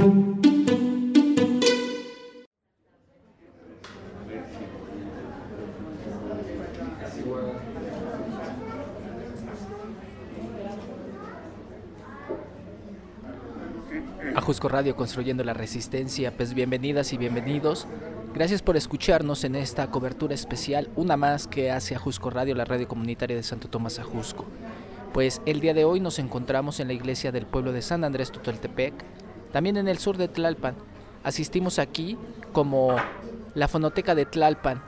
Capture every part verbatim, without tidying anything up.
Ajusco Radio, construyendo la resistencia. Pues bienvenidas y bienvenidos. Gracias por escucharnos en esta cobertura especial, una más que hace Ajusco Radio, la radio comunitaria de Santo Tomás Ajusco. Pues el día de hoy nos encontramos en la iglesia del pueblo de San Andrés Totoltepec, también en el sur de Tlalpan. Asistimos aquí como la fonoteca de Tlalpan.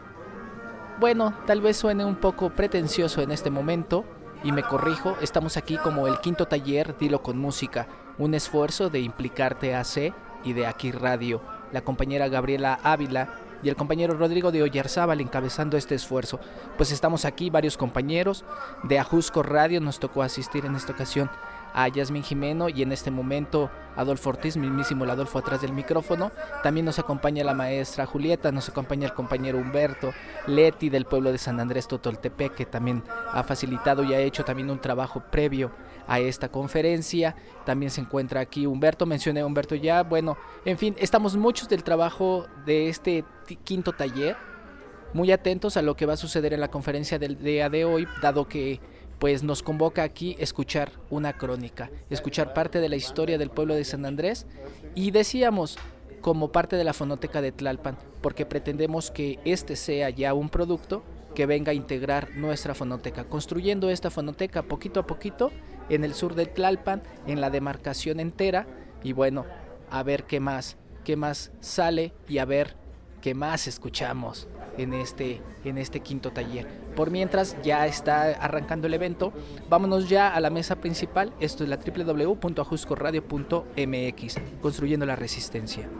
Bueno, tal vez suene un poco pretencioso en este momento, y me corrijo, estamos aquí como el quinto taller Dilo con Música, un esfuerzo de Implicarte A C y de Aquí Radio, la compañera Gabriela Ávila y el compañero Rodrigo de Oyarzábal encabezando este esfuerzo. Pues estamos aquí varios compañeros de Ajusco Radio, nos tocó asistir en esta ocasión a Yasmín Jimeno y en este momento Adolfo Ortiz, mismísimo el Adolfo atrás del micrófono. También nos acompaña la maestra Julieta, nos acompaña el compañero Humberto, Leti del pueblo de San Andrés Totoltepec, que también ha facilitado y ha hecho también un trabajo previo a esta conferencia. También se encuentra aquí Humberto, mencioné a Humberto ya. Bueno, en fin, estamos muchos del trabajo de este quinto taller, muy atentos a lo que va a suceder en la conferencia del día de hoy, dado que pues nos convoca aquí escuchar una crónica, escuchar parte de la historia del pueblo de San Andrés, y decíamos como parte de la fonoteca de Tlalpan, porque pretendemos que este sea ya un producto que venga a integrar nuestra fonoteca, construyendo esta fonoteca poquito a poquito en el sur de Tlalpan, en la demarcación entera, y bueno, a ver qué más, qué más sale y a ver qué más escuchamos en este, en este quinto taller. Por mientras ya está arrancando el evento, vámonos ya a la mesa principal. Esto es la doble u doble u doble u punto ajusco radio punto m x, construyendo la resistencia.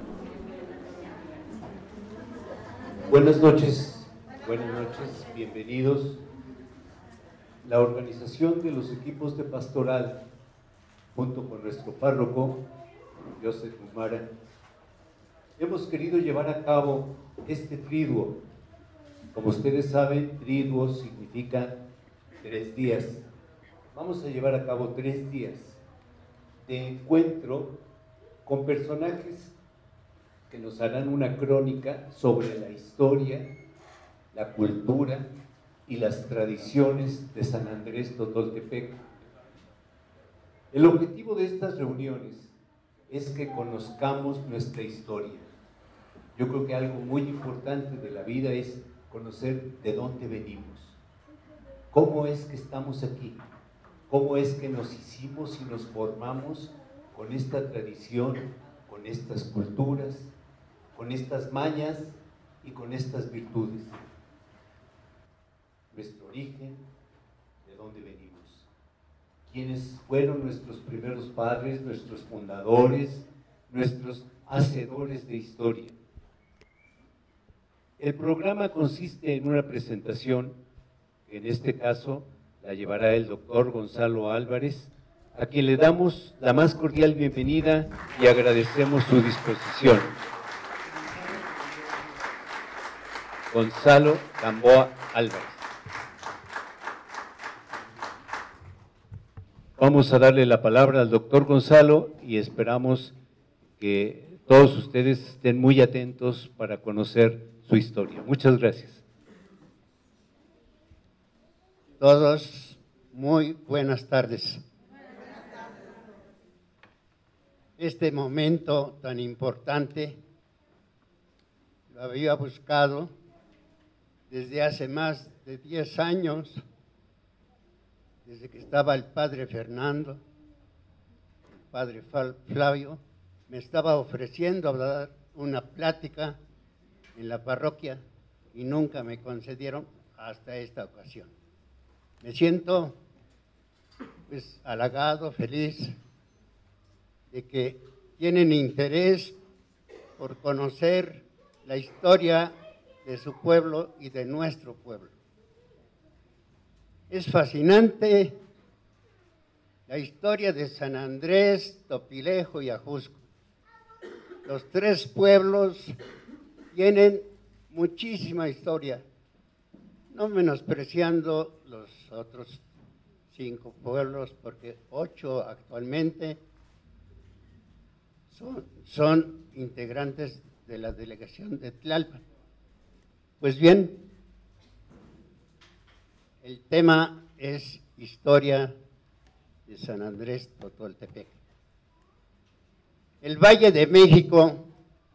Buenas noches, buenas noches, bienvenidos. La organización de los equipos de pastoral, junto con nuestro párroco, Joseph Humara, hemos querido llevar a cabo este triduo. Como ustedes saben, triduo significa tres días. Vamos a llevar a cabo tres días de encuentro con personajes que nos harán una crónica sobre la historia, la cultura y las tradiciones de San Andrés Totoltepec. El objetivo de estas reuniones es que conozcamos nuestra historia. Yo creo que algo muy importante de la vida es conocer de dónde venimos, cómo es que estamos aquí, cómo es que nos hicimos y nos formamos con esta tradición, con estas culturas, con estas mañas y con estas virtudes. Nuestro origen, de dónde venimos, quiénes fueron nuestros primeros padres, nuestros fundadores, nuestros hacedores de historia. El programa consiste en una presentación, que en este caso la llevará el doctor Gonzalo Álvarez, a quien le damos la más cordial bienvenida y agradecemos su disposición. Gonzalo Gamboa Álvarez. Vamos a darle la palabra al doctor Gonzalo y esperamos que todos ustedes estén muy atentos para conocer su historia. Muchas gracias. Todos, muy buenas tardes. Este momento tan importante lo había buscado desde hace más de diez años, desde que estaba el padre Fernando, el padre Flavio, me estaba ofreciendo a dar una plática en la parroquia y nunca me concedieron hasta esta ocasión. Me siento pues halagado, feliz de que tienen interés por conocer la historia de su pueblo y de nuestro pueblo. Es fascinante la historia de San Andrés, Topilejo y Ajusco. Los tres pueblos tienen muchísima historia, no menospreciando los otros cinco pueblos, porque ocho actualmente son, son integrantes de la delegación de Tlalpan. Pues bien, el tema es historia de San Andrés Totoltepec. El Valle de México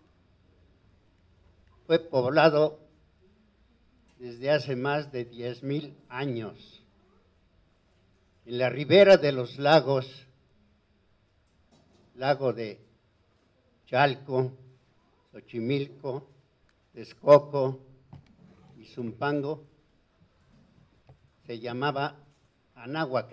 fue poblado desde hace más de diez mil años. En la ribera de los lagos, lago de Chalco, Xochimilco, Texcoco y Zumpango, se llamaba Anáhuac.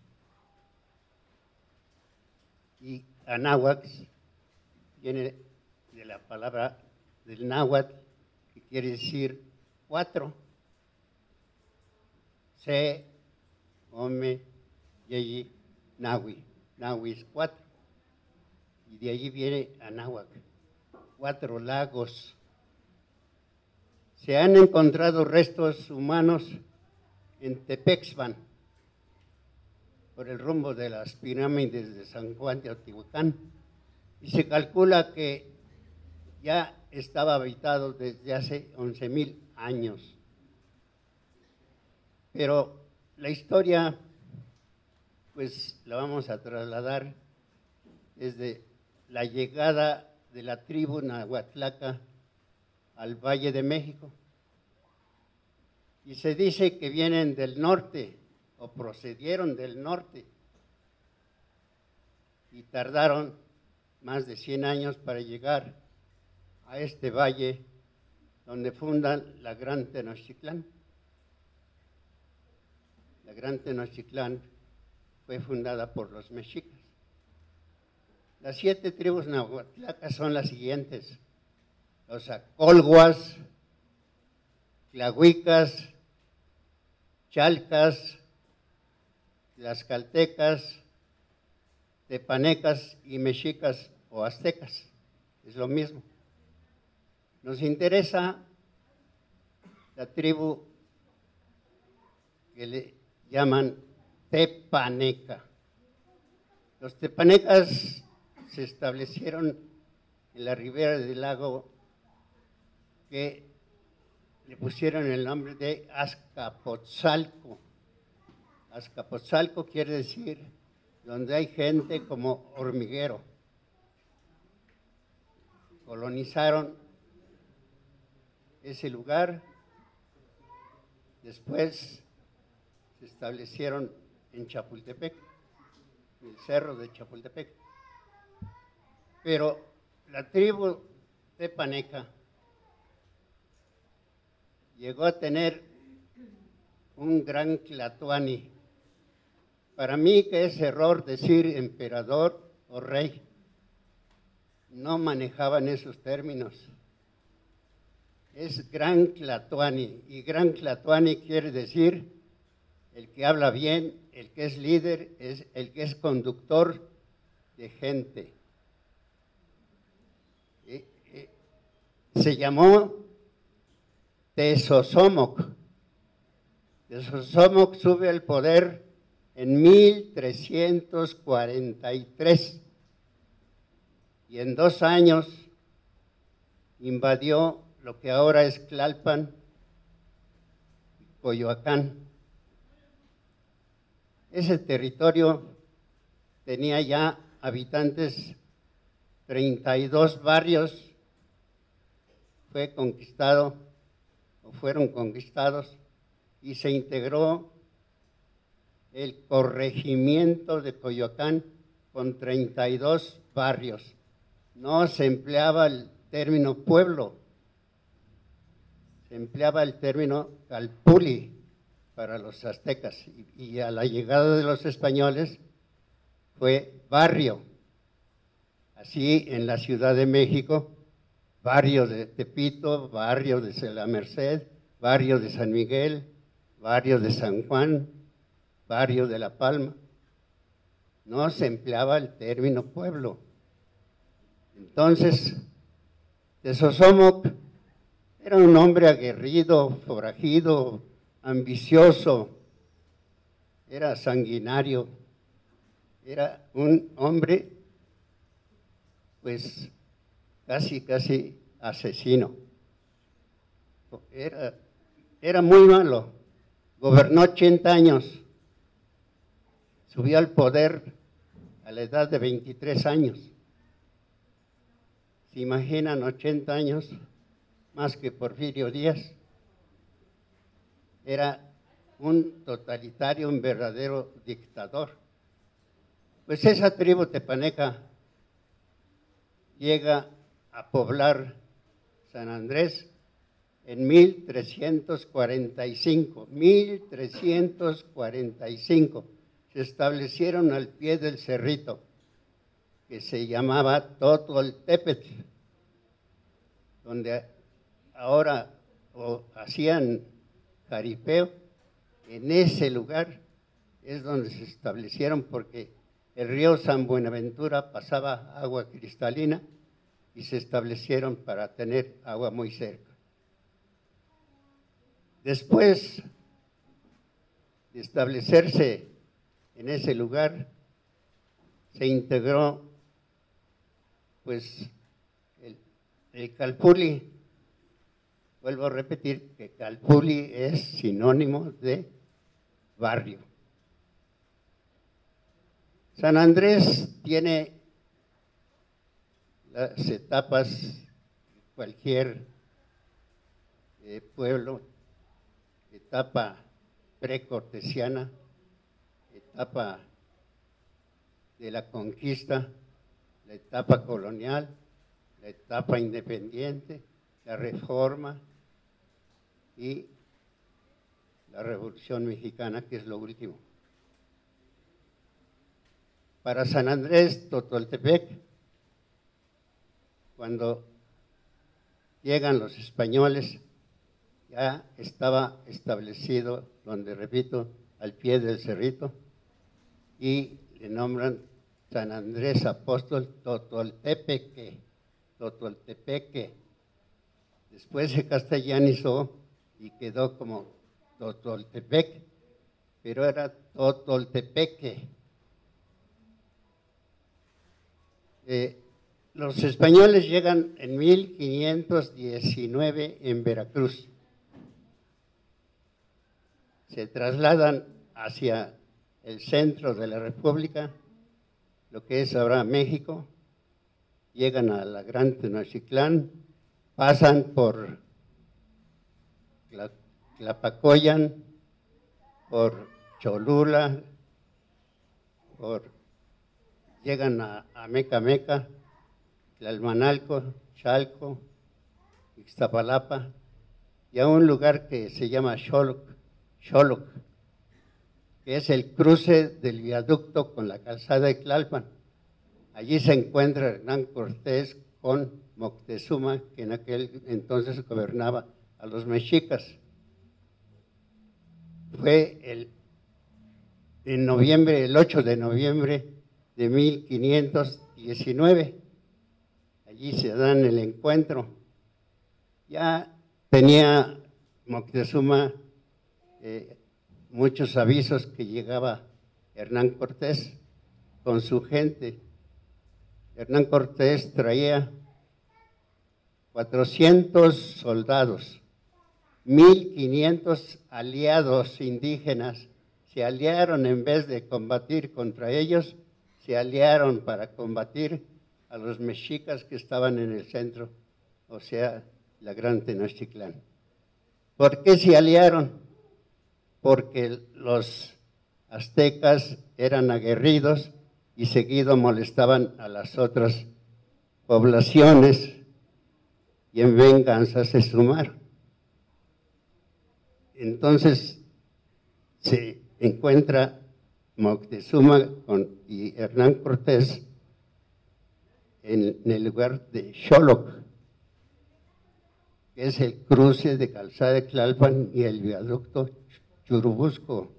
Y Anáhuac viene de la palabra del náhuatl, que quiere decir cuatro. Se, Ome, Yeyi, Nahui. Nahui es cuatro. Y de allí viene Anáhuac, cuatro lagos. Se han encontrado restos humanos en Tepexpan, por el rumbo de las pirámides de San Juan de Teotihuacán, y se calcula que ya estaba habitado desde hace once mil años. Pero la historia, pues la vamos a trasladar desde la llegada de la tribu Nahuatlaca al Valle de México. Y se dice que vienen del norte, o procedieron del norte, y tardaron más de cien años para llegar a este valle donde fundan la Gran Tenochtitlán. La Gran Tenochtitlán fue fundada por los mexicas. Las siete tribus nahuatlacas son las siguientes: los acolhuas, tlahuicas, chalcas, tlaxcaltecas, tepanecas y mexicas o aztecas. Es lo mismo. Nos interesa la tribu que le llaman tepaneca. Los tepanecas se establecieron en la ribera del lago, que le pusieron el nombre de Azcapotzalco. Azcapotzalco quiere decir donde hay gente como hormiguero. Colonizaron ese lugar, después se establecieron en Chapultepec, en el cerro de Chapultepec. Pero la tribu tepaneca llegó a tener un gran tlatoani. Para mí que es error decir emperador o rey. No manejaban esos términos. Es gran tlatoani, y gran tlatoani quiere decir el que habla bien, el que es líder, es el que es conductor de gente. Se llamó Tezozomoc. Tezozomoc sube al poder en mil trescientos cuarenta y tres y en dos años invadió lo que ahora es Tlalpan y Coyoacán. Ese territorio tenía ya habitantes, treinta y dos barrios. Fue conquistado, o fueron conquistados, y se integró el corregimiento de Coyoacán con treinta y dos barrios. No se empleaba el término pueblo, se empleaba el término calpuli para los aztecas, y, y a la llegada de los españoles fue barrio. Así en la Ciudad de México, barrio de Tepito, barrio de La Merced, barrio de San Miguel, barrio de San Juan, barrio de La Palma. No se empleaba el término pueblo. Entonces, Tezozomoc era un hombre aguerrido, forajido, ambicioso, era sanguinario, era un hombre pues casi, casi asesino. Era, era muy malo, gobernó ochenta años, subió al poder a la edad de veintitrés años. ¿Se imaginan ochenta años más que Porfirio Díaz? Era un totalitario, un verdadero dictador. Pues esa tribu tepaneca llega a poblar San Andrés en mil trescientos cuarenta y cinco. mil trescientos cuarenta y cinco se establecieron al pie del cerrito que se llamaba Totoltepetl, donde ahora o hacían jaripeo. En ese lugar es donde se establecieron, porque el río San Buenaventura pasaba agua cristalina y se establecieron para tener agua muy cerca. Después de establecerse en ese lugar, se integró pues el, el Calpulli. Vuelvo a repetir que Calpulli es sinónimo de barrio. San Andrés tiene las etapas de cualquier eh, pueblo: etapa precortesiana, etapa de la conquista, la etapa colonial, la etapa independiente, la reforma y la Revolución Mexicana, que es lo último. Para San Andrés Totoltepec, cuando llegan los españoles, ya estaba establecido, donde repito, al pie del cerrito, y le nombran San Andrés Apóstol Totoltepeque, Totoltepeque. Después se castellanizó y quedó como Totoltepec, pero era Totoltepeque. Eh, los españoles llegan en mil quinientos diecinueve en Veracruz. Se trasladan hacia el centro de la República, lo que es ahora México, llegan a la Gran Tenochtitlán, pasan por Tlapacoyan, por Cholula, por, llegan a, a Mecameca, Tlalmanalco, Chalco, Ixtapalapa, y a un lugar que se llama Xoloc, Xoloc, que es el cruce del viaducto con la calzada de Tlalpan. Allí se encuentra Hernán Cortés con Moctezuma, que en aquel entonces gobernaba a los mexicas. Fue el, en noviembre, el ocho de noviembre de mil quinientos diecinueve. Allí se dan el encuentro. Ya tenía Moctezuma eh, muchos avisos que llegaba Hernán Cortés con su gente. Hernán Cortés traía cuatrocientos soldados, mil quinientos aliados indígenas. Se aliaron, en vez de combatir contra ellos, se aliaron para combatir a los mexicas que estaban en el centro, o sea, la Gran Tenochtitlán. ¿Por qué se aliaron? Porque los aztecas eran aguerridos y seguido molestaban a las otras poblaciones, y en venganza se sumaron. Entonces se encuentra Moctezuma con, y Hernán Cortés en, en el lugar de Xoloc, que es el cruce de Calzada de Tlalpan y el viaducto Churubusco.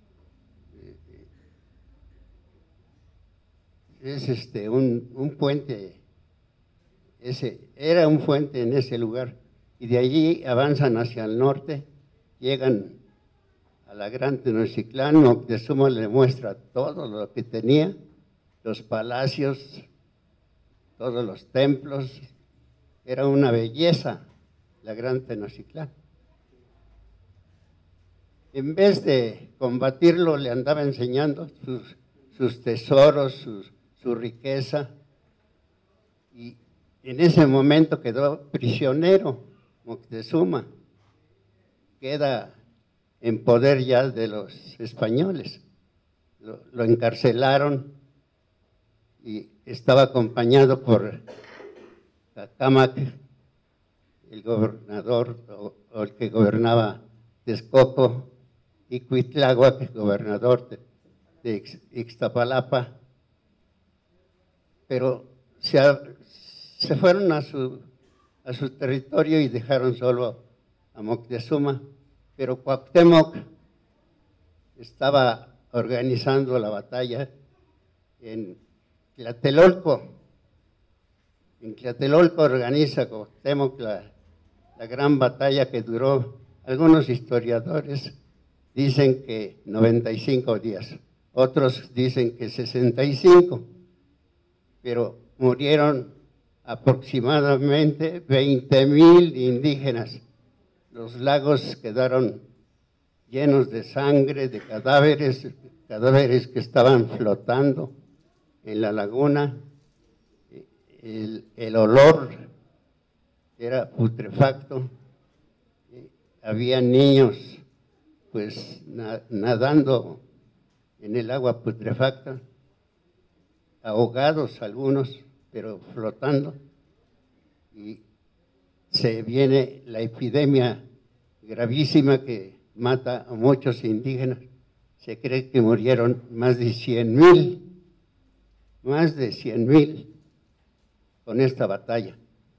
Es este un, un puente, ese, era un puente en ese lugar, y de allí avanzan hacia el norte, llegan a la Gran Tenochtitlán. Moctezuma le muestra todo lo que tenía, los palacios, todos los templos, era una belleza la gran Tenochtitlán. En vez de combatirlo, le andaba enseñando sus, sus tesoros, sus, su riqueza, y en ese momento quedó prisionero Moctezuma, queda en poder ya de los españoles. Lo, lo encarcelaron y estaba acompañado por Cacamac, el gobernador o, o el que gobernaba Texcoco, y Cuitláhuac, gobernador de, de Ixtapalapa, pero se, se fueron a su, a su territorio y dejaron solo a Moctezuma, pero Cuauhtémoc estaba organizando la batalla en Tlatelolco. En Tlatelolco organiza Cuauhtémoc la, la gran batalla que duró, algunos historiadores dicen que noventa y cinco días, otros dicen que sesenta y cinco, pero murieron aproximadamente veinte mil indígenas. Los lagos quedaron llenos de sangre, de cadáveres, cadáveres que estaban flotando en la laguna. El, el olor era putrefacto. Había niños pues na, nadando en el agua putrefacta, ahogados algunos, pero flotando, y se viene la epidemia gravísima que mata a muchos indígenas. Se cree que murieron más de cien mil, más de cien mil con esta batalla.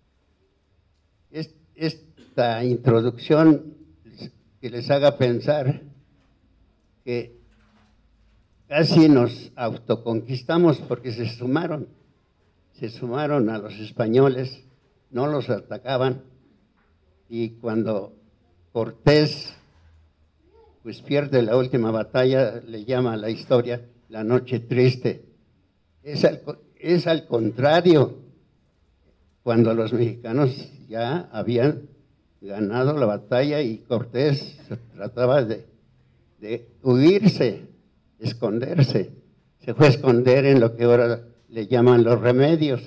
Es, esta introducción que les haga pensar que casi nos autoconquistamos porque se sumaron, se sumaron a los españoles, no los atacaban, y cuando Cortés pues pierde la última batalla, le llama a la historia la noche triste. Es al, es al contrario, cuando los mexicanos ya habían ganado la batalla y Cortés trataba de, de huirse, esconderse. Se fue a esconder en lo que ahora le llaman los Remedios.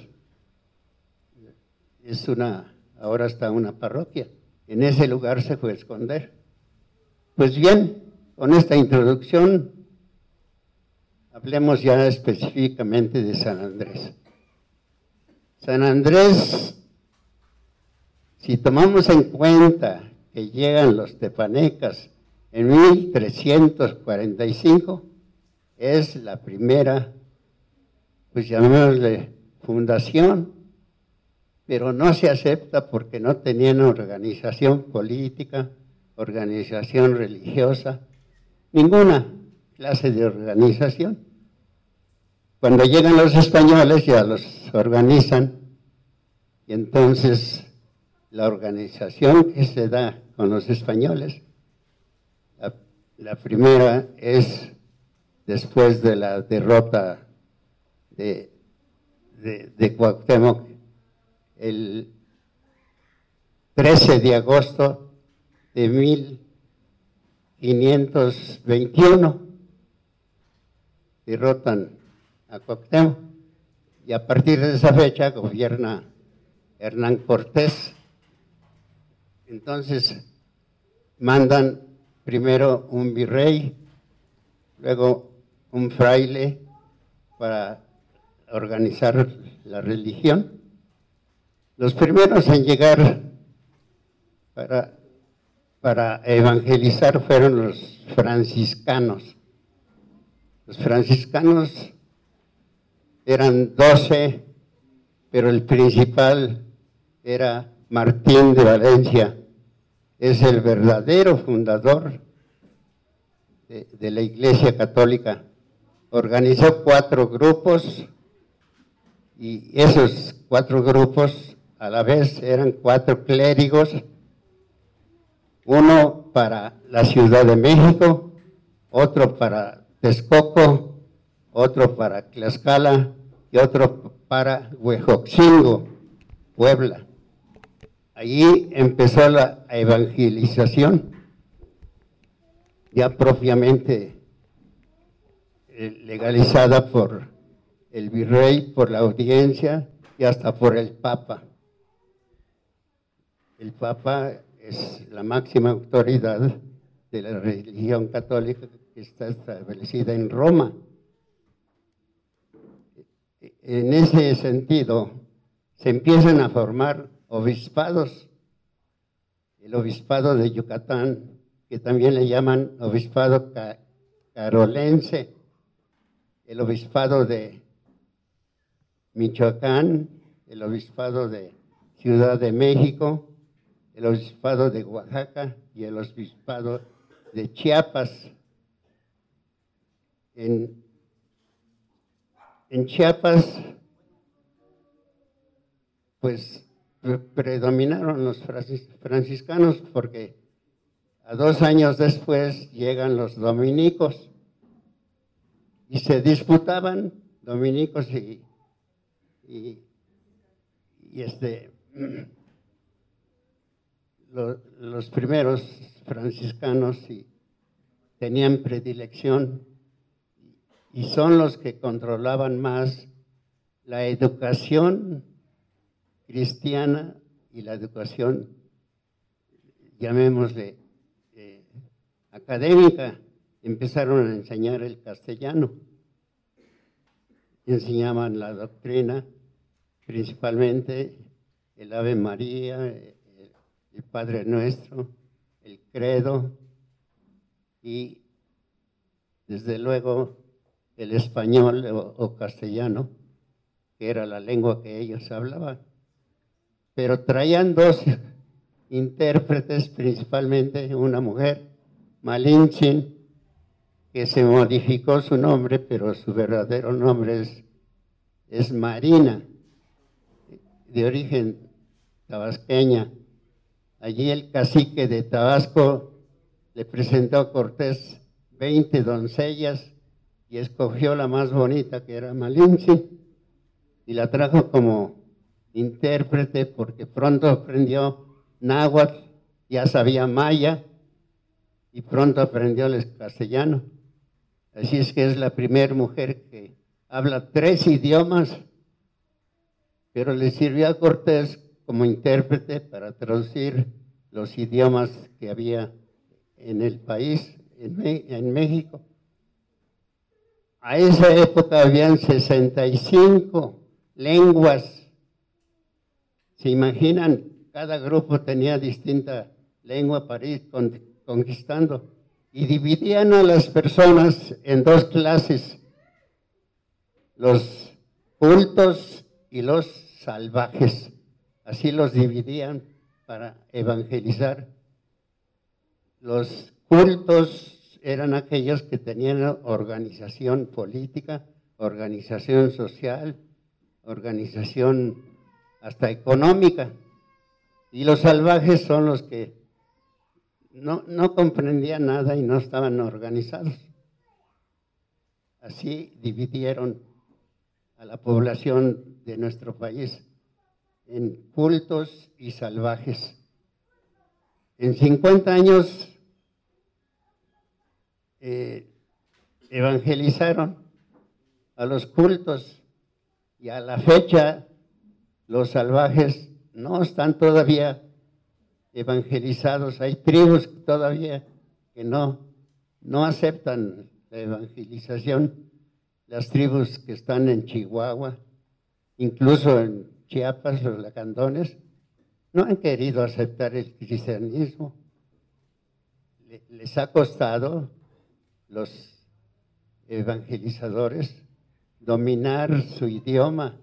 Es una, ahora está una parroquia. En ese lugar se fue a esconder. Pues bien, con esta introducción, hablemos ya específicamente de San Andrés. San Andrés, si tomamos en cuenta que llegan los tepanecas en mil trescientos cuarenta y cinco, es la primera, pues llamémosle fundación, pero no se acepta porque no tenían organización política, organización religiosa, ninguna clase de organización. Cuando llegan los españoles ya los organizan, y entonces la organización que se da con los españoles, la, la primera es después de la derrota de, de, de Cuauhtémoc, el trece de agosto de mil quinientos veintiuno, derrotan a Cuauhtémoc, y a partir de esa fecha gobierna Hernán Cortés. Entonces mandan primero un virrey, luego un fraile para organizar la religión. Los primeros en llegar para, para evangelizar fueron los franciscanos. Los franciscanos eran doce, pero el principal era Martín de Valencia. Es el verdadero fundador de, de la Iglesia Católica. Organizó cuatro grupos, y esos cuatro grupos a la vez eran cuatro clérigos, uno para la Ciudad de México, otro para Texcoco, otro para Tlaxcala y otro para Huejoxingo, Puebla. Allí empezó la evangelización, ya propiamente legalizada por el virrey, por la audiencia y hasta por el Papa. El Papa es la máxima autoridad de la religión católica que está establecida en Roma. En ese sentido, se empiezan a formar obispados. El obispado de Yucatán, que también le llaman obispado carolense, el obispado de Michoacán, el obispado de Ciudad de México, el obispado de Oaxaca y el obispado de Chiapas. En, en Chiapas, pues predominaron los franciscanos, porque a dos años después llegan los dominicos y se disputaban dominicos y, y, y este, lo, los primeros franciscanos y tenían predilección y son los que controlaban más la educación cristiana y la educación, llamémosle, eh, académica. Empezaron a enseñar el castellano, enseñaban la doctrina, principalmente el Ave María, el, el Padre Nuestro, el Credo y desde luego el español o, o castellano, que era la lengua que ellos hablaban. Pero traían dos intérpretes, principalmente una mujer, Malintzin, que se modificó su nombre, pero su verdadero nombre es, es Marina, de origen tabasqueña. Allí el cacique de Tabasco le presentó a Cortés veinte doncellas y escogió la más bonita, que era Malintzin, y la trajo como intérprete porque pronto aprendió náhuatl, ya sabía maya y pronto aprendió el castellano. Así es que es la primera mujer que habla tres idiomas, pero le sirvió a Cortés como intérprete para traducir los idiomas que había en el país, en, en México. A esa época habían sesenta y cinco lenguas. ¿Se imaginan? Cada grupo tenía distinta lengua para ir conquistando. Y dividían a las personas en dos clases, los cultos y los salvajes. Así los dividían para evangelizar. Los cultos eran aquellos que tenían organización política, organización social, organización hasta económica. Y los salvajes son los que no, no comprendían nada y no estaban organizados. Así dividieron a la población de nuestro país en cultos y salvajes. En cincuenta años eh, evangelizaron a los cultos y a la fecha los salvajes no están todavía evangelizados. Hay tribus todavía que no, no aceptan la evangelización. Las tribus que están en Chihuahua, incluso en Chiapas, los lacandones, no han querido aceptar el cristianismo. Les ha costado los evangelizadores dominar su idioma.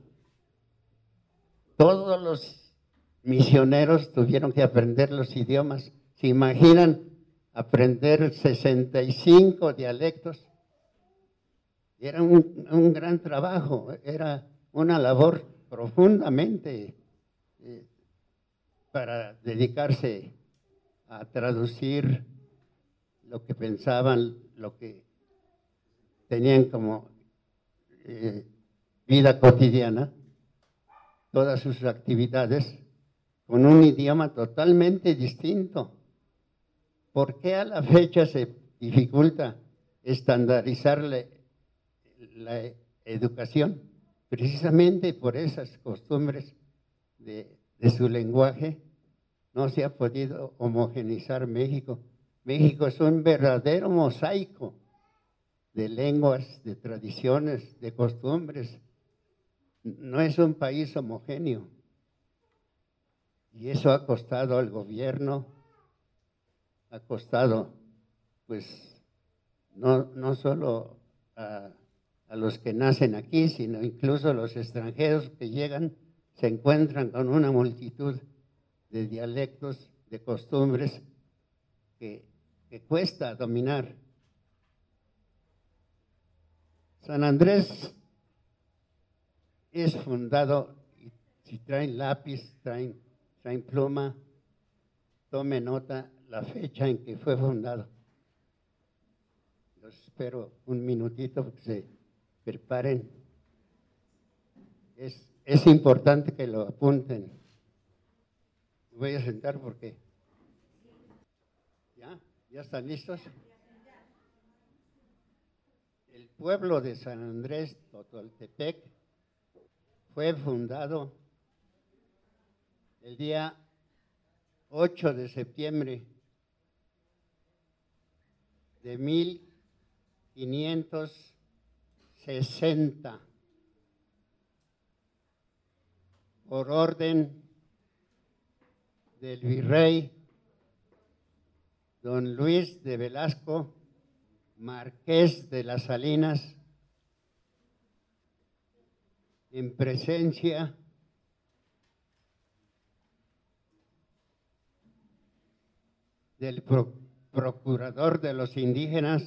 Todos los misioneros tuvieron que aprender los idiomas. ¿Se imaginan aprender sesenta y cinco dialectos? Era un, un gran trabajo, era una labor profundamente eh, para dedicarse a traducir lo que pensaban, lo que tenían como eh, vida cotidiana todas sus actividades con un idioma totalmente distinto. ¿Por qué a la fecha se dificulta estandarizar la, la educación? Precisamente por esas costumbres de, de su lenguaje, no se ha podido homogeneizar México. México es un verdadero mosaico de lenguas, de tradiciones, de costumbres. No es un país homogéneo. Y eso ha costado al gobierno, ha costado, pues, no, no solo a, a los que nacen aquí, sino incluso a los extranjeros que llegan, se encuentran con una multitud de dialectos, de costumbres que, que cuesta dominar. San Andrés es fundado, y si traen lápiz, traen, traen pluma, tome nota la fecha en que fue fundado. Los espero un minutito para que se preparen. Es, es importante que lo apunten. Me voy a sentar porque... ¿Ya? ¿Ya están listos? El pueblo de San Andrés Totoltepec fue fundado el día ocho de septiembre de mil quinientos sesenta por orden del virrey don Luis de Velasco, marqués de las Salinas, en presencia del pro, procurador de los indígenas,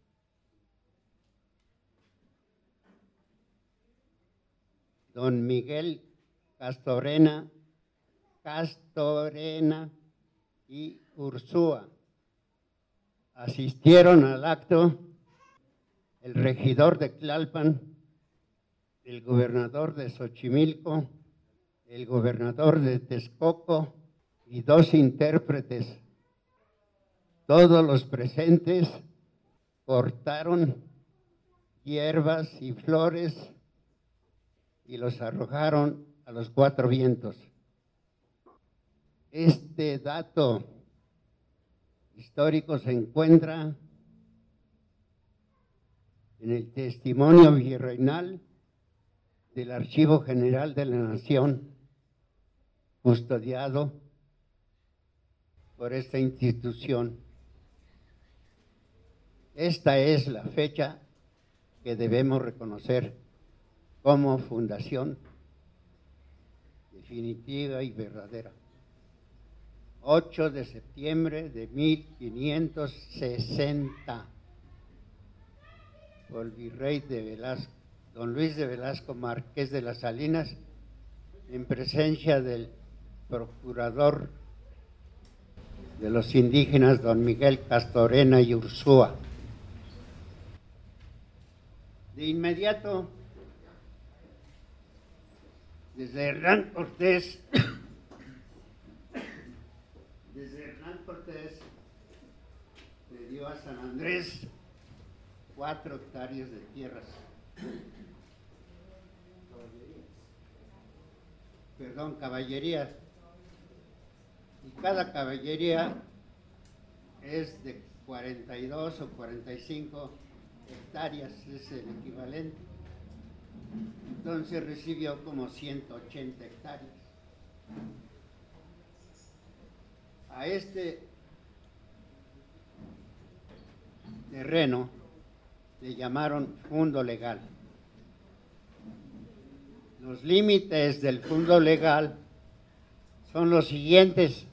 don Miguel Castorena, Castorena y Ursúa. Asistieron al acto el regidor de Tlalpan, el gobernador de Xochimilco, el gobernador de Texcoco y dos intérpretes. Todos los presentes cortaron hierbas y flores y los arrojaron a los cuatro vientos. Este dato histórico se encuentra en el testimonio virreinal del Archivo General de la Nación, custodiado por esta institución. Esta es la fecha que debemos reconocer como fundación definitiva y verdadera. ocho de septiembre de mil quinientos sesenta, por el virrey de Velasco, don Luis de Velasco, marqués de las Salinas, en presencia del procurador de los indígenas, don Miguel Castorena y Ursúa. De inmediato, desde Hernán Cortés, desde Hernán Cortés le dio a San Andrés cuatro hectáreas de tierras, perdón, caballerías, y cada caballería es de cuarenta y dos o cuarenta y cinco hectáreas, es el equivalente. Entonces recibió como ciento ochenta hectáreas. A este terreno le llamaron fundo legal. Los límites del fundo legal son los siguientes.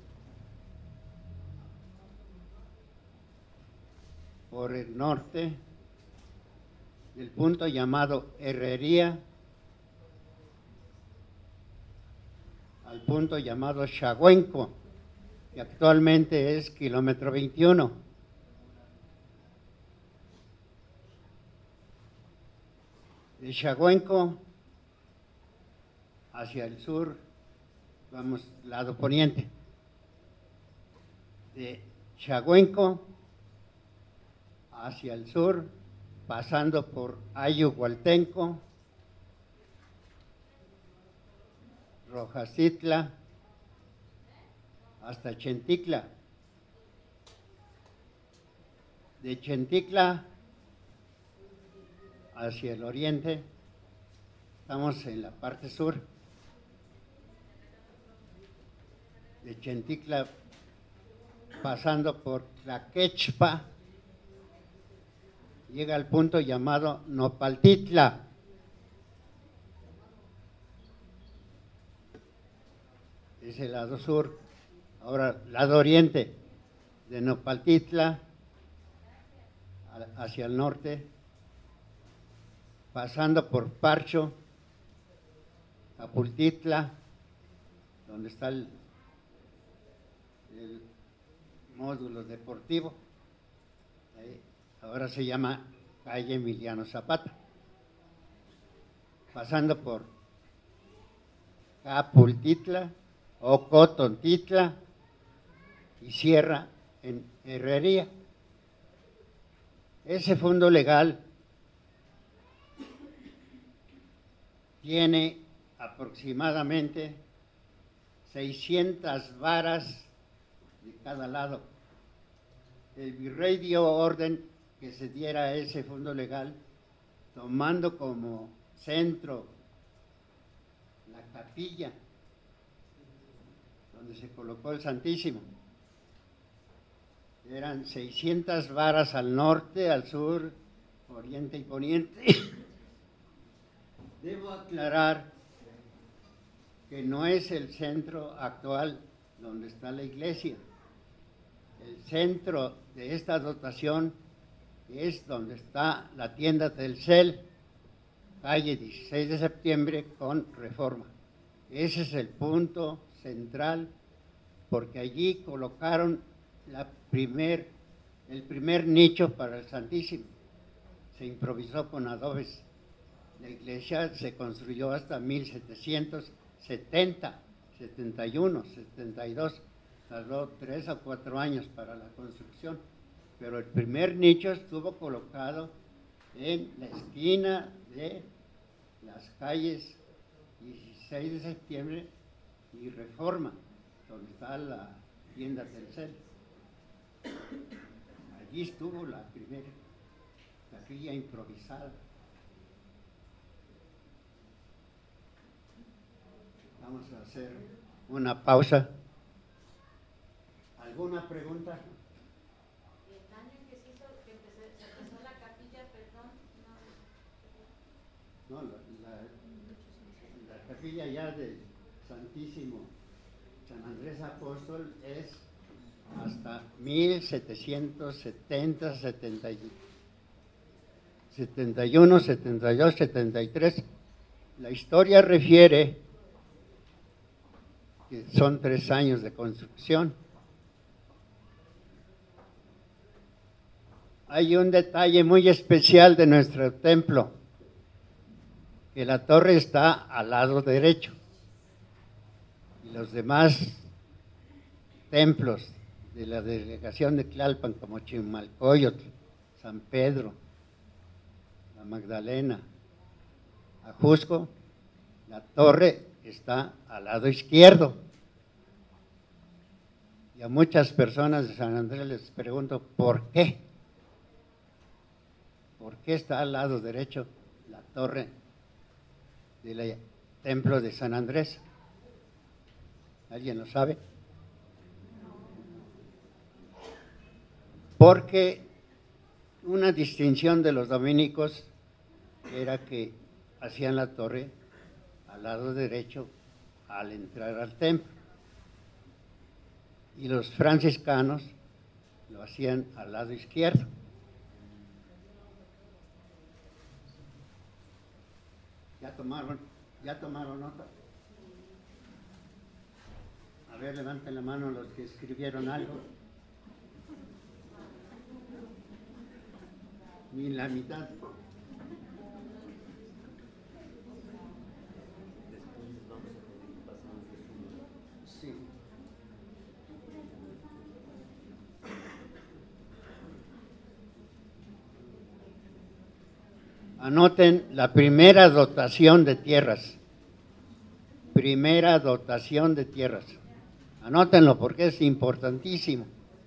Por el norte, el punto llamado Herrería, al punto llamado Xahuenco, que actualmente es kilómetro veintiuno. De Xahuenco hacia el sur, vamos lado poniente. De Chahuenco hacia el sur, pasando por Ayuhualtenco, Rojacitla, hasta Chenticla. De Chenticla hacia el oriente, estamos en la parte sur. De Chenticla, pasando por Tlaquechpa, llega al punto llamado Nopaltitla. Es el lado sur. Ahora, lado oriente, de Nopaltitla hacia el norte, pasando por Parcho, Capultitla, donde está el, el módulo deportivo. Ahí, ahora se llama calle Emiliano Zapata. Pasando por Capultitla, Ocotontitla y cierra en Herrería. Ese fondo legal tiene aproximadamente seiscientas varas de cada lado. El virrey dio orden que se diera ese fondo legal, tomando como centro la capilla donde se colocó el Santísimo. Eran seiscientas varas al norte, al sur, oriente y poniente. Debo aclarar que no es el centro actual donde está la iglesia. El centro de esta dotación es donde está la tienda Telcel, calle dieciséis de septiembre con Reforma. Ese es el punto central, porque allí colocaron la primer, el primer nicho para el Santísimo. Se improvisó con adobes. La iglesia se construyó hasta mil setecientos setenta, setenta y uno, setenta y dos. Tardó tres o cuatro años para la construcción, pero el primer nicho estuvo colocado en la esquina de las calles dieciséis de septiembre y Reforma, donde está la tienda Telcel. Allí estuvo la primera capilla improvisada. Vamos a hacer una pausa. ¿Alguna pregunta? El año que se hizo, que empezó, se empezó la capilla, perdón, no. No, la, la, la capilla ya del Santísimo San Andrés Apóstol es hasta mil setecientos setenta, setenta y uno, setenta y dos, setenta y tres. La historia refiere que son tres años de construcción. Hay un detalle muy especial de nuestro templo, que la torre está al lado derecho y los demás templos de la delegación de Tlalpan, como Chimalcoyotl, San Pedro, la Magdalena, Ajusco, la torre está al lado izquierdo. Y a muchas personas de San Andrés les pregunto, ¿por qué? ¿Por qué está al lado derecho la torre del templo de San Andrés? ¿Alguien lo sabe? Porque una distinción de los dominicos era que hacían la torre al lado derecho al entrar al templo, y los franciscanos lo hacían al lado izquierdo. ¿Ya tomaron, ya tomaron nota? A ver, levanten la mano los que escribieron algo. Ni la mitad. Después vamos Sí. Anoten la primera dotación de tierras. Primera dotación de tierras. Anótenlo porque es importantísimo.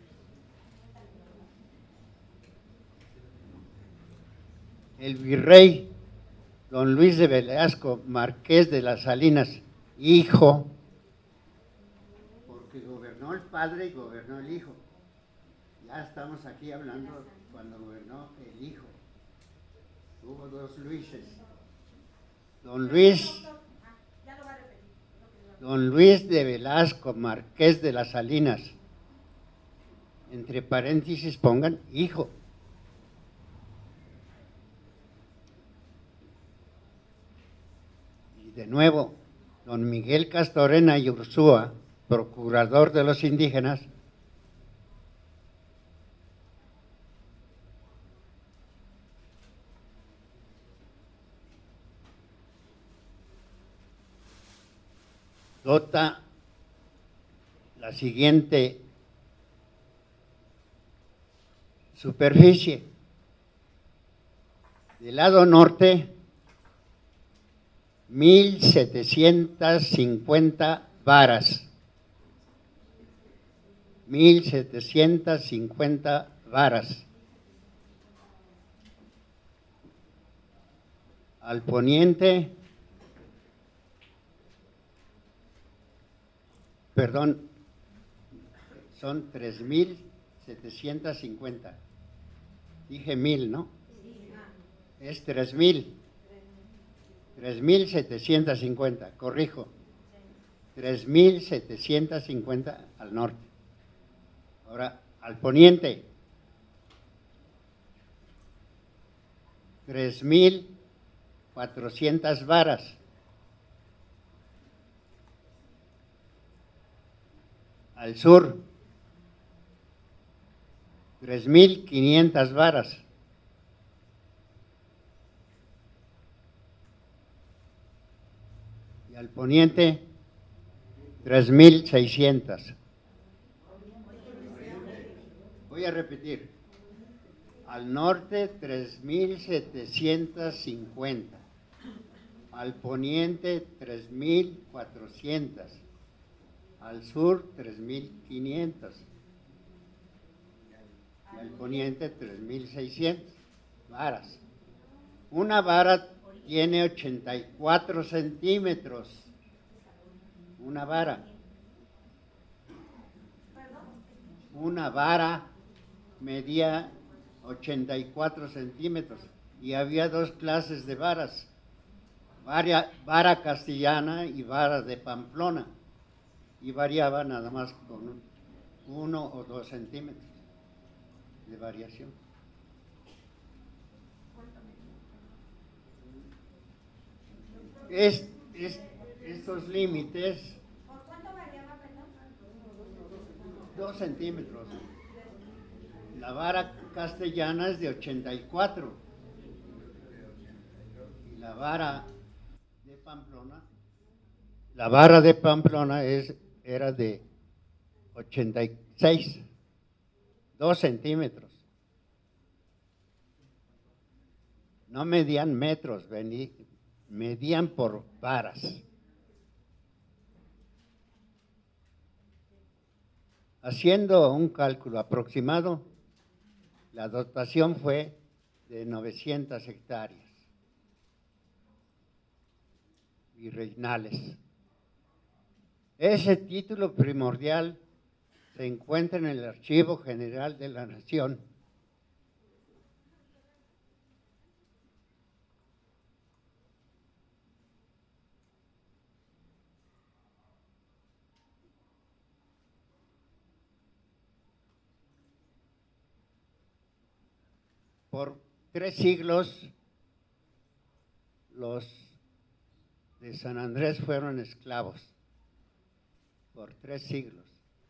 El virrey don Luis de Velasco, marqués de las Salinas, hijo, porque gobernó el padre y gobernó el hijo. Ya estamos aquí hablando cuando gobernó el hijo. Hubo dos Luises. Don Luis, don Luis de Velasco, marqués de las Salinas. Entre paréntesis pongan hijo. Y de nuevo, don Miguel Castorena y Ursúa, procurador de los indígenas, dota la siguiente superficie. Del lado norte, mil setecientas cincuenta varas. Mil setecientas cincuenta varas. Al poniente, perdón, son tres mil setecientos cincuenta. Dije mil, ¿no? Es tres mil. tres mil setecientos cincuenta, corrijo. tres mil setecientos cincuenta al norte. Ahora, al poniente, tres mil cuatrocientas varas. Al sur, tres mil quinientas varas. Y al poniente, tres mil seiscientas. Voy a repetir. Al norte, tres mil setecientos cincuenta. Al poniente, tres mil cuatrocientas. Al sur, tres mil quinientos. Y al poniente, tres mil seiscientos varas. Una vara tiene ochenta y cuatro centímetros. Una vara. Una vara medía ochenta y cuatro centímetros. Y había dos clases de varas. Vara, vara castellana y vara de Pamplona. Y variaba nada más con uno o dos centímetros de variación. Es, es, estos límites, ¿Por cuánto variaba, perdón? dos centímetros. La vara castellana es de ochenta y cuatro. Y la vara de Pamplona, la vara de Pamplona es, era de ochenta y seis, dos centímetros. No medían metros, vení, medían por varas. Haciendo un cálculo aproximado, la dotación fue de novecientas hectáreas virreinales. Ese título primordial se encuentra en el Archivo General de la Nación. Por tres siglos, los de San Andrés fueron esclavos, por tres siglos.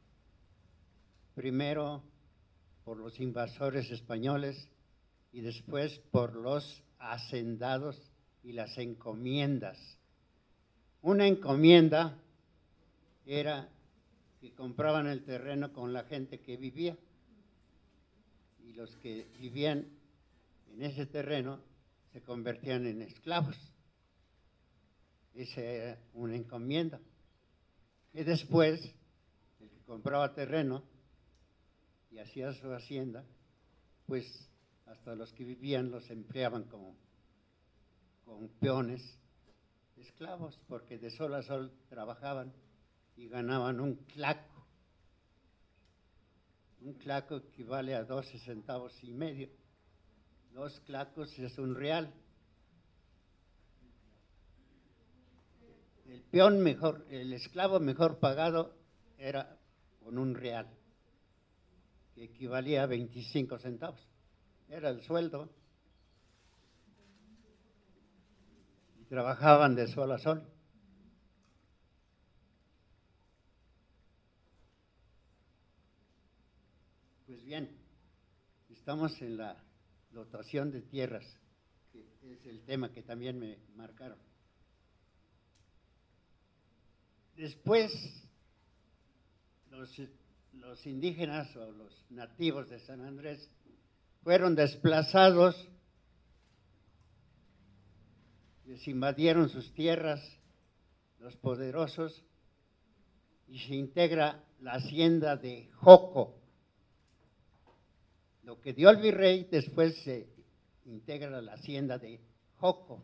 Primero por los invasores españoles y después por los hacendados y las encomiendas. Una encomienda era que compraban el terreno con la gente que vivía, y los que vivían en ese terreno se convertían en esclavos. Esa era una encomienda. Y después, el que compraba terreno y hacía su hacienda, pues hasta los que vivían los empleaban como, como peones, esclavos, porque de sol a sol trabajaban y ganaban un claco. Un claco equivale a doce centavos y medio. Dos clacos es un real. El peón mejor, el esclavo mejor pagado era con un real, que equivalía a veinticinco centavos. Era el sueldo. Y trabajaban de sol a sol. Pues bien, estamos en la dotación de tierras, que es el tema que también me marcaron. Después, los, los indígenas o los nativos de San Andrés fueron desplazados, les invadieron sus tierras los poderosos y se integra la hacienda de Joco. Lo que dio el virrey después se integra la hacienda de Joco.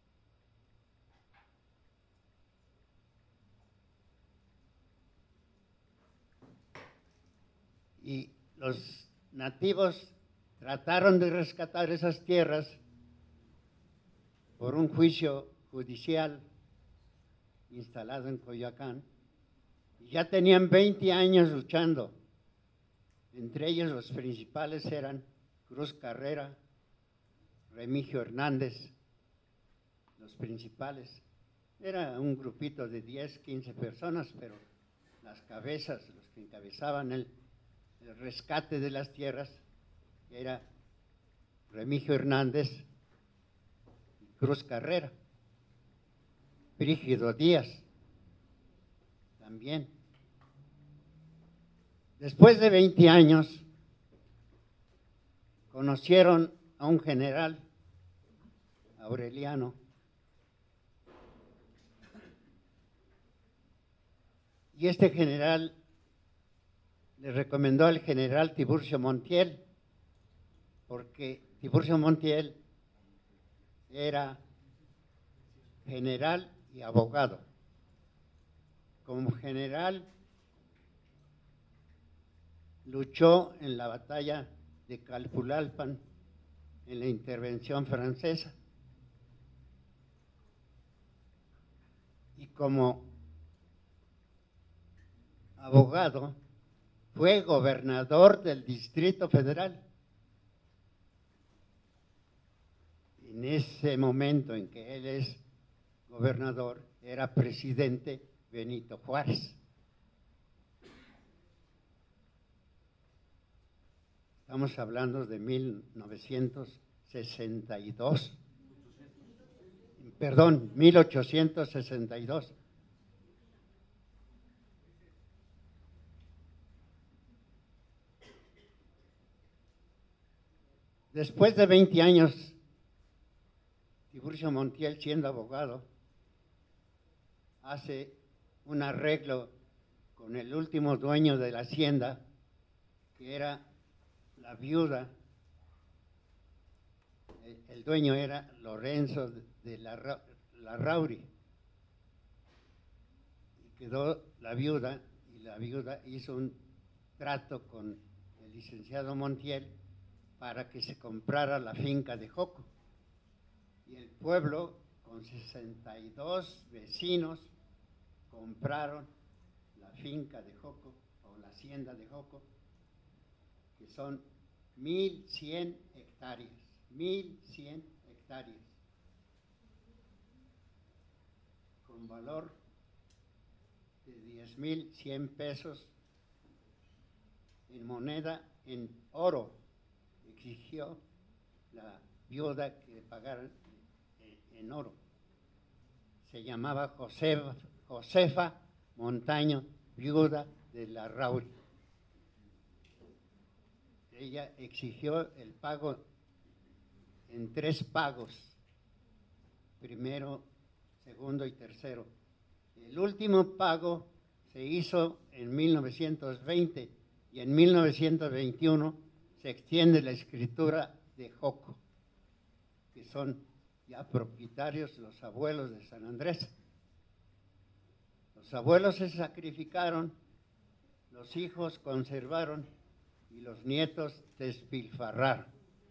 Y los nativos trataron de rescatar esas tierras por un juicio judicial instalado en Coyoacán. Y ya tenían veinte años luchando. Entre ellos los principales eran Cruz Carrera, Remigio Hernández, los principales. Era un grupito de diez, quince personas, pero las cabezas, los que encabezaban el, el rescate de las tierras, era Remigio Hernández y Cruz Carrera. Brígido Díaz también. Después de veinte años, conocieron a un general, Aureliano, y este general le recomendó al general Tiburcio Montiel, porque Tiburcio Montiel era general y abogado. Como general, luchó en la batalla de Calpulalpan, en la intervención francesa. Y como abogado, fue gobernador del Distrito Federal. En ese momento en que él es gobernador, era presidente Benito Juárez. Estamos hablando de mil novecientos sesenta y dos, perdón, mil ochocientos sesenta y dos. Después de veinte años, Tiburcio Montiel, siendo abogado, hace un arreglo con el último dueño de la hacienda, que era la viuda. El dueño era Lorenzo de la, Larrauri, y quedó la viuda, y la viuda hizo un trato con el licenciado Montiel para que se comprara la finca de Joco, y el pueblo con sesenta y dos vecinos compraron la finca de Joco o la hacienda de Joco, que son mil cien hectáreas, mil cien hectáreas, con valor de diez mil cien pesos en moneda, en oro. Exigió la viuda que pagaran en oro. Se llamaba Josefa, Josefa Montaño, viuda de la Raúl. Ella exigió el pago en tres pagos, primero, segundo y tercero. El último pago se hizo en mil novecientos veinte y en mil novecientos veintiuno se extiende la escritura de Joco, que son ya propietarios los abuelos de San Andrés. Los abuelos se sacrificaron, los hijos conservaron y los nietos despilfarraron.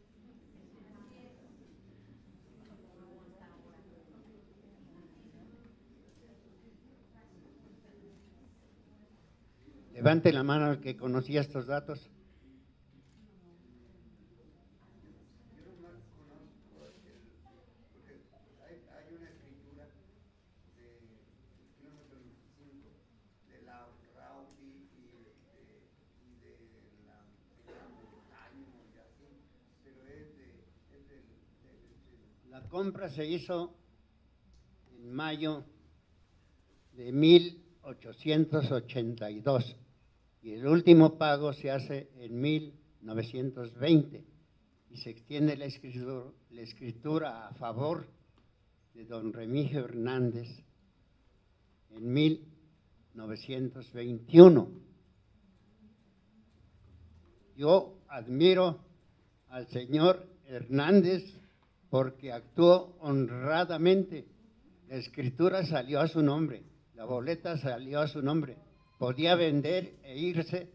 Levante la mano el que conocía estos datos. Hay una escritura del kilómetro veinticinco de la Raudi y de, y de la montaña y así, pero es de, es del, del, La compra se hizo en mayo de mil ochocientos ochenta y dos y el último pago se hace en mil novecientos veinte y se extiende la escritura, la escritura a favor de don Remigio Hernández en mil novecientos veintiuno. Yo admiro al señor Hernández porque actuó honradamente. La escritura salió a su nombre, la boleta salió a su nombre. Podía vender e irse,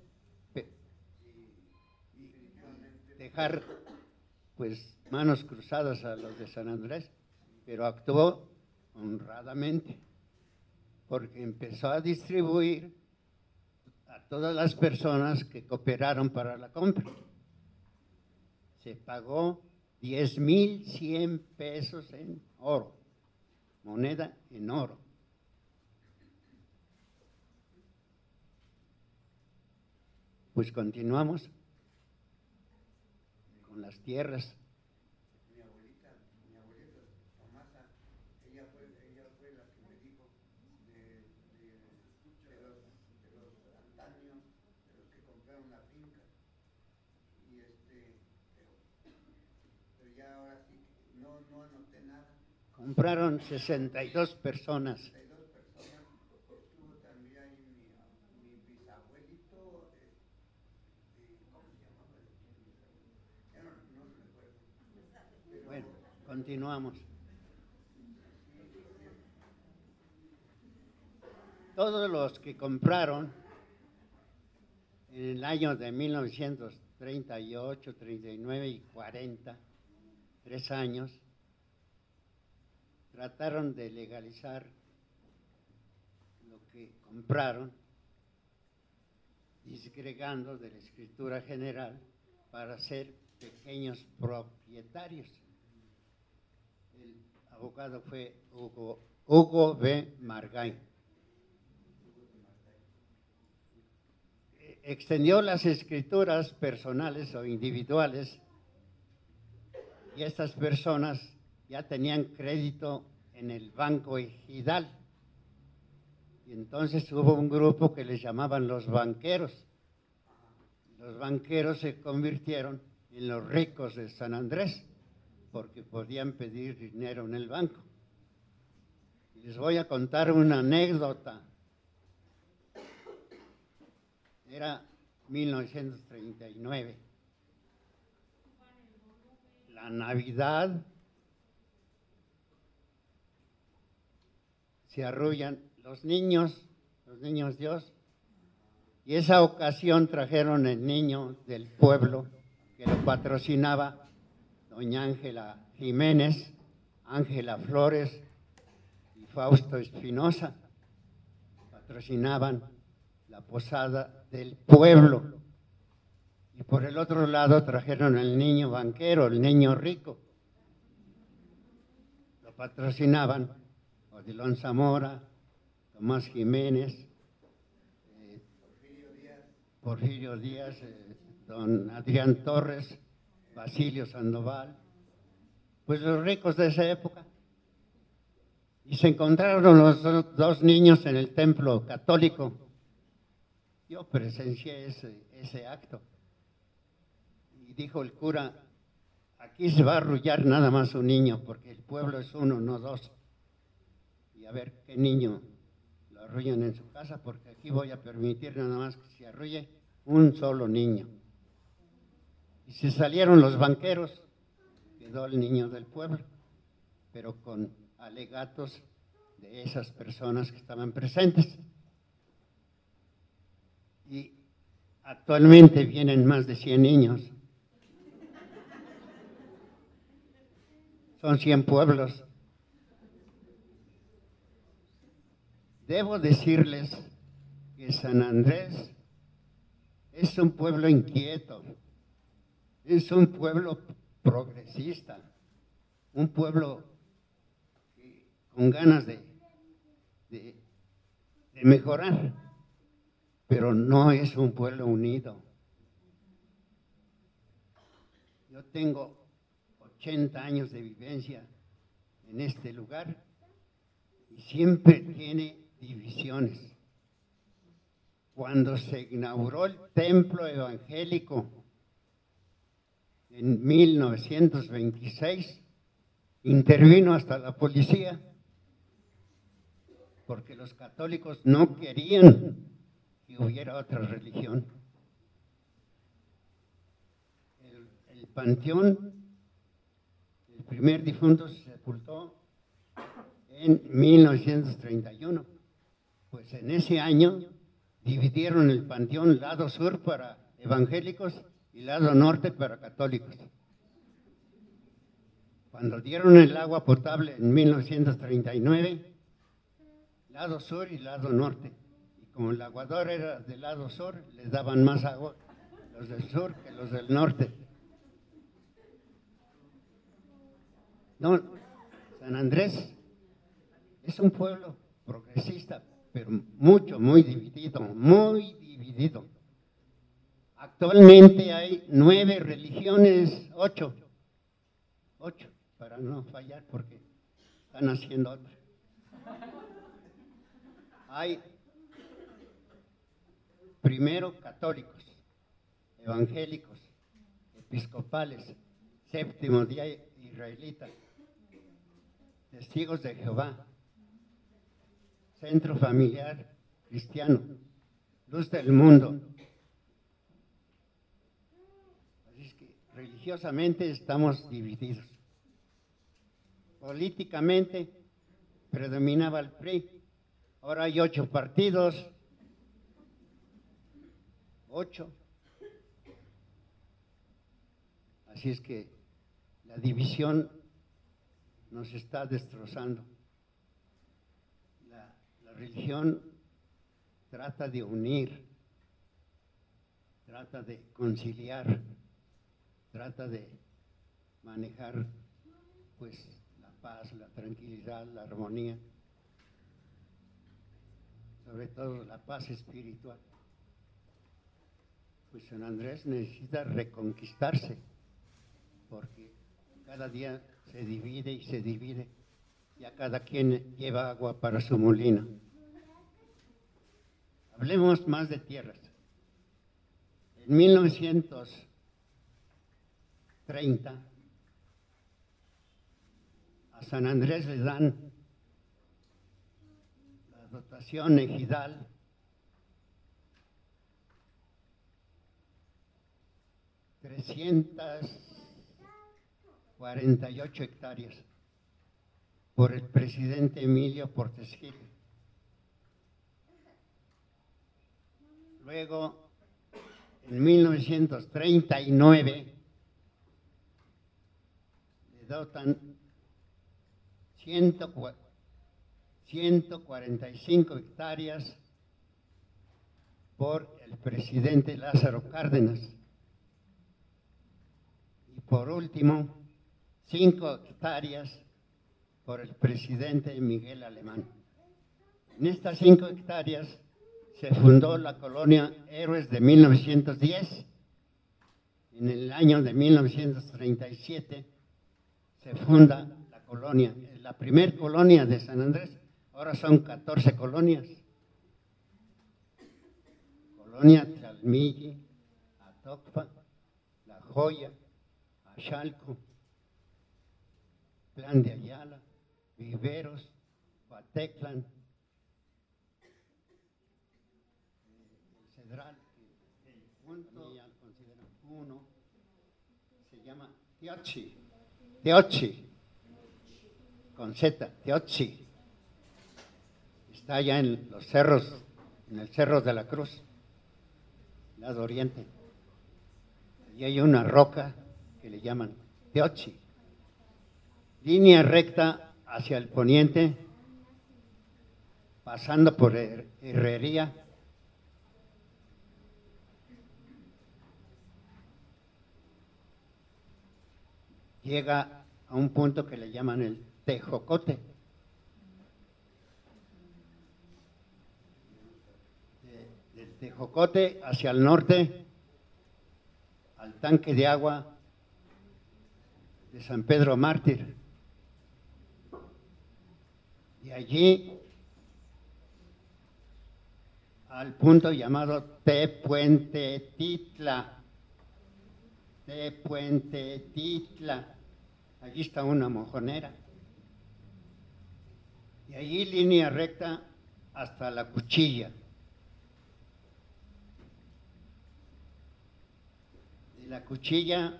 y dejar pues manos cruzadas a los de San Andrés, pero actuó honradamente porque empezó a distribuir a todas las personas que cooperaron para la compra. Se pagó diez mil cien pesos en oro, moneda en oro. Pues continuamos con las tierras. Mi abuelita, mi abuelita Tomasa, ella fue, ella fue la que me dijo de, de, de, los, de los antaños, de los que compraron la finca. Y este, pero, pero ya ahora sí, no, no anoté nada. Compraron sesenta y dos personas. sesenta y dos personas, estuvo también ahí mi, mi bisabuelito, este, ¿cómo se llamaba? Ya no, no recuerdo. Bueno, continuamos. Todos los que compraron en el año de mil novecientos treinta y ocho, treinta y nueve y cuarenta, tres años, trataron de legalizar lo que compraron, disgregando de la escritura general para ser pequeños propietarios. El abogado fue Hugo, Hugo B. Margay. Extendió las escrituras personales o individuales y estas personas ya tenían crédito en el Banco Ejidal. Y entonces hubo un grupo que les llamaban los banqueros. Los banqueros se convirtieron en los ricos de San Andrés porque podían pedir dinero en el banco. Y les voy a contar una anécdota. Era mil novecientos treinta y nueve. La Navidad, se arrullan los niños, los niños Dios, y esa ocasión trajeron el niño del pueblo que lo patrocinaba doña Ángela Jiménez, Ángela Flores y Fausto Espinosa. Patrocinaban la posada del pueblo. Y por el otro lado trajeron el niño banquero, el niño rico. Lo patrocinaban Odilon Zamora, Tomás Jiménez, eh, Porfirio Díaz, Porfirio Díaz eh, don Adrián Torres, Basilio Sandoval, pues los ricos de esa época. Y se encontraron los dos niños en el templo católico Yo presencié ese, ese acto. Y dijo el cura, aquí se va a arrullar nada más un niño, porque el pueblo es uno, no dos. Y a ver qué niño lo arrullan en su casa, porque aquí voy a permitir nada más que se arrulle un solo niño. Y se salieron los banqueros, quedó el niño del pueblo, pero con alegatos de esas personas que estaban presentes. Y actualmente vienen más de cien niños. Son cien pueblos. Debo decirles que San Andrés es un pueblo inquieto, es un pueblo progresista, un pueblo que, con ganas de, de, de mejorar, pero no es un pueblo unido. Yo tengo ochenta años de vivencia en este lugar y siempre tiene divisiones. Cuando se inauguró el templo evangélico en mil novecientos veintiséis, intervino hasta la policía, porque los católicos no querían que hubiera otra religión. El, el panteón, el primer difunto se sepultó en mil novecientos treinta y uno. Pues en ese año dividieron el panteón lado sur para evangélicos y lado norte para católicos. Cuando dieron el agua potable en mil novecientos treinta y nueve, lado sur y lado norte. Y como el aguador era del lado sur, les daban más agua los del sur que los del norte. No, San Andrés es un pueblo progresista, pero mucho, muy dividido, muy dividido. Actualmente hay nueve religiones, ocho, ocho, para no fallar porque están haciendo otra. Hay primero católicos, evangélicos, episcopales, séptimo día israelita, testigos de Jehová, centro familiar cristiano, luz del mundo. Así es que religiosamente estamos divididos. Políticamente predominaba el P R I, ahora hay ocho partidos, ocho. Así es que la división nos está destrozando. La, la religión trata de unir, trata de conciliar, trata de manejar pues la paz, la tranquilidad, la armonía, sobre todo la paz espiritual. Pues San Andrés necesita reconquistarse, porque cada día se divide y se divide, ya cada quien lleva agua para su molino. Hablemos más de tierras. En mil novecientos treinta a San Andrés le dan la dotación ejidal trescientas cuarenta y ocho hectáreas por el presidente Emilio Portes Gil. Luego, en mil novecientos treinta y nueve, le dotan ciento cuarenta y cinco hectáreas por el presidente Lázaro Cárdenas. Y por último, cinco hectáreas por el presidente Miguel Alemán. En estas cinco hectáreas se fundó la colonia Héroes de mil novecientos diez. En el año de mil novecientos treinta y siete se funda la colonia, la primer colonia de San Andrés. Ahora son catorce colonias. Colonia Tlalmilli, Atocpa, La Joya, Axalco, Plan de Ayala, Viveros, Huateclan, el Cedral, el punto ya considera uno, se llama Teochi, Teochi, con Z, Teochi. Está allá en los cerros, en el Cerro de la Cruz, lado oriente. Y hay una roca que le llaman Teochi. Línea recta hacia el poniente, pasando por Her- Herrería, llega a un punto que le llaman el Tejocote. De- Del Tejocote hacia el norte, al tanque de agua de San Pedro Mártir. Y allí al punto llamado Tepuentetitla. Tepuentetitla. Allí está una mojonera. Y allí línea recta hasta la Cuchilla. De la Cuchilla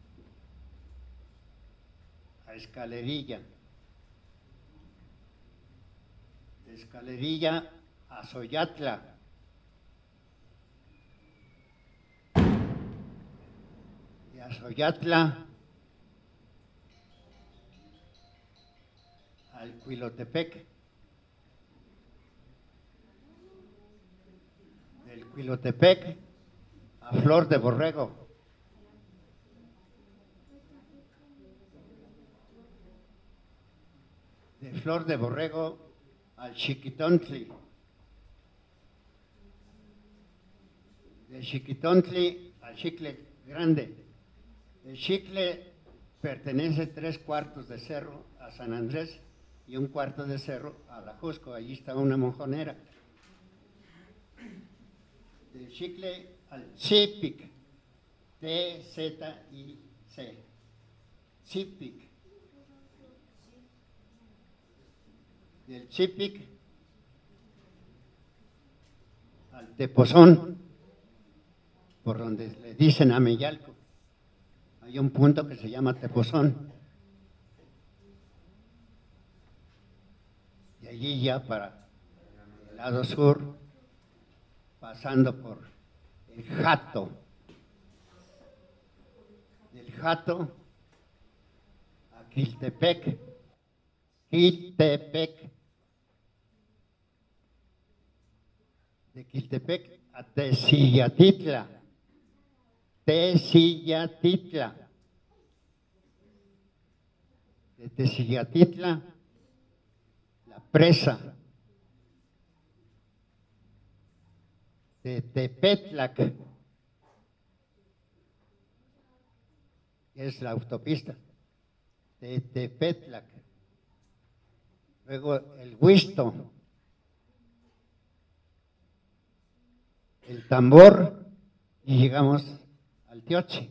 a Escalerilla. De Escalerilla a Soyatla. De Azoyatla al Cuilotepec. Del Cuilotepec a Flor de Borrego. De Flor de Borrego al Chiquitontli. De Chiquitontli al Chicle Grande. El Chicle pertenece tres cuartos de cerro a San Andrés y un cuarto de cerro a la Jusco. Allí está una mojonera. Del Chicle al Zipic, T Z I C, Zipic. Del Zipic al Tepozón, por donde le dicen a Meyalco. Hay un punto que se llama Tepozón. Y allí ya para el lado sur, pasando por el Jato. Del Jato a Quiltepec. Quiltepec. De Quiltepec a Tezillatitla. Tezillatitla. De Tezillatitla, la presa. De Tepetlac, que es la autopista. De Tepetlac. Luego el Huisto. El Tambor y llegamos al Teochi.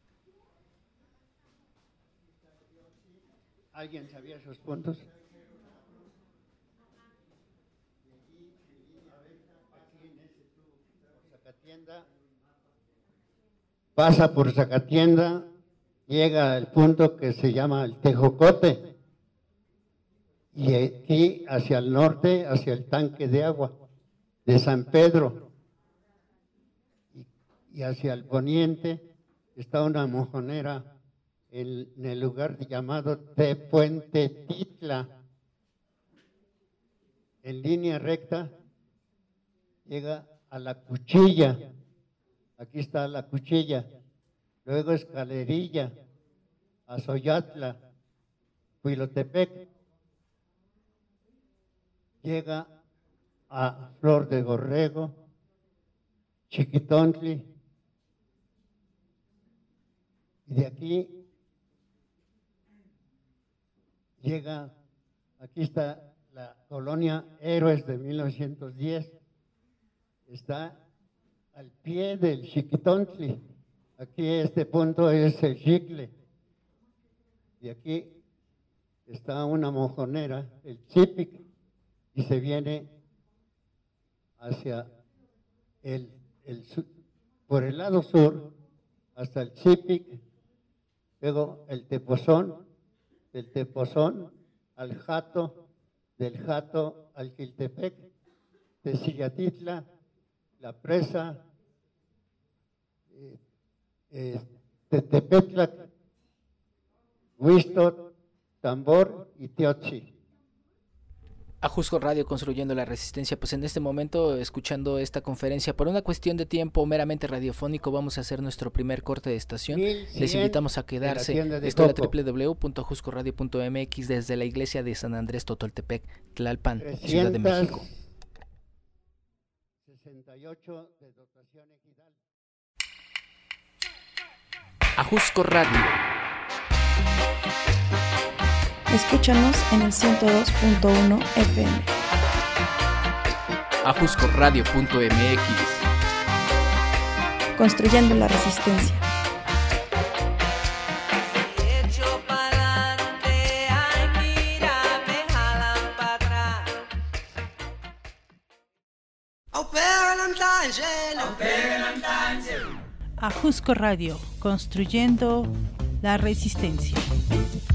¿Alguien sabía esos puntos? Zacatienda, pasa por Zacatienda, llega al punto que se llama el Tejocote y aquí hacia el norte, hacia el tanque de agua de San Pedro. Y hacia el poniente está una mojonera en, en el lugar llamado Tepuentetitla. En línea recta llega a la Cuchilla. Aquí está la Cuchilla. Luego Escalerilla, Azoyatla, Huilotepec. Llega a Flor de Borrego, Chiquitontli. Y de aquí llega, aquí está la colonia Héroes de mil novecientos diez, está al pie del Xiquitontli. Aquí este punto es el Xicle. Y aquí está una mojonera, el Chipic, y se viene hacia el, el por el lado sur hasta el Chipic, luego el Tepozón, del Tepozón al Jato, del Jato al Quiltepec, de Sillatitla, la presa, eh, eh, Tetepetlac, Huistot, Tambor y Teotzi. Ajusco Radio, construyendo la resistencia. Pues en este momento, escuchando esta conferencia, por una cuestión de tiempo meramente radiofónico, vamos a hacer nuestro primer corte de estación. Les invitamos a quedarse. Esto es la doble u doble u doble u punto ajusco radio punto m x desde la iglesia de San Andrés Totoltepec, Tlalpan, Ciudad de México. sesenta y ocho de dotación ejidal. Ajusco Radio. Escúchanos en el ciento dos punto uno F M. ajusco radio punto m x. Construyendo la resistencia. Ajusco Radio, construyendo la resistencia.